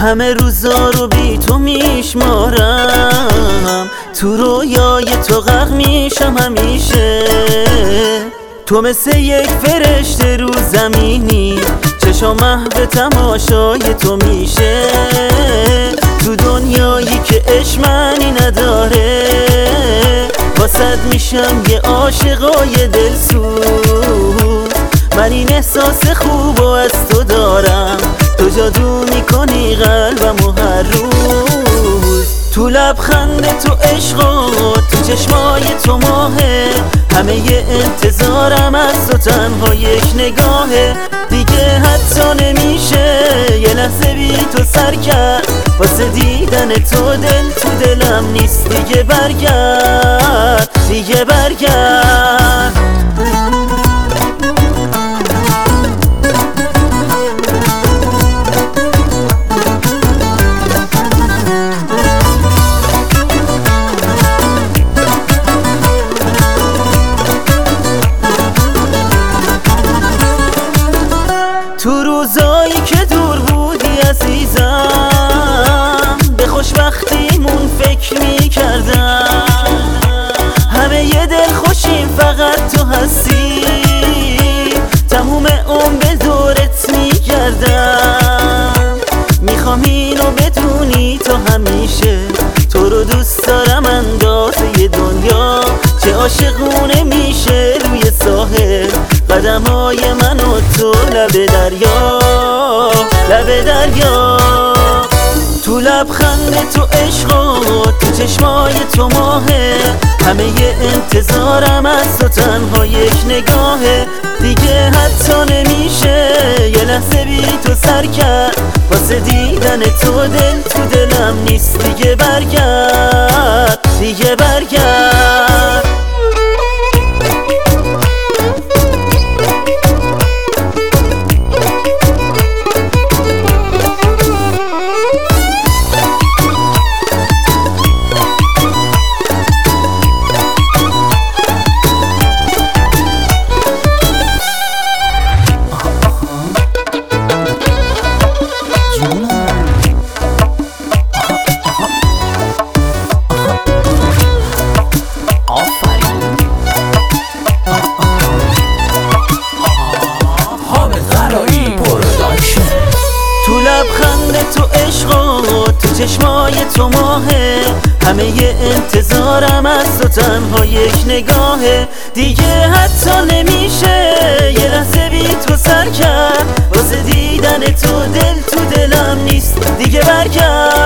همه روزا رو بی تو میشمارم، تو رویای تو غرق میشم همیشه. تو مثل یک فرشته رو زمینی، چشم محو تماشای تو میشه. تو دنیایی که عشق معنی نداره، واسد میشم یه عاشقای دلسوز. من این احساس خوب از تو دارم، تو جادو میکنی قلبمو هر روز. تو لبخند تو عشقات، تو چشمای تو ماهه، همه ی انتظارم از تو تنها یک نگاهه. دیگه حتی نمیشه یه لحظه بی تو سر کرد، واسه دیدن تو دل تو دلم نیست. دیگه برگرد، دیگه برگرد. تو روزایی که دور بودی عزیزم، به خوشبختیمون فکر میکردم. همه یه دل خوشیم فقط تو هستی، تموم عمر به دورت میگردم. میخوام اینو بدونی تو همیشه، تو رو دوست دارم اندازه دنیا. چه عاشقونه میشه روی ساحل قدم‌های من و تو لب دریا، لب دریا. تو لبخند تو عشقات، تو چشمای تو ماهه، همه ی انتظارم از تو تنها یک نگاهه. دیگه حتی نمیشه یه لحظه بی تو سر کرد، واسه دیدن تو دل تو دلم نیست. دیگه برگرد، دیگه برگرد. تو لبخند تو عشقات، تو چشمای تو ماهه، همه ی انتظارم از تو تنها یک نگاهه. دیگه حتی نمیشه یه لحظه بی تو سر کرد، واسه دیدن تو دل تو دلم نیست. دیگه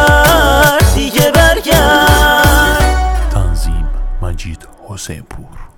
برگرد، دیگه برگرد. تنظیم مجید حسین پور.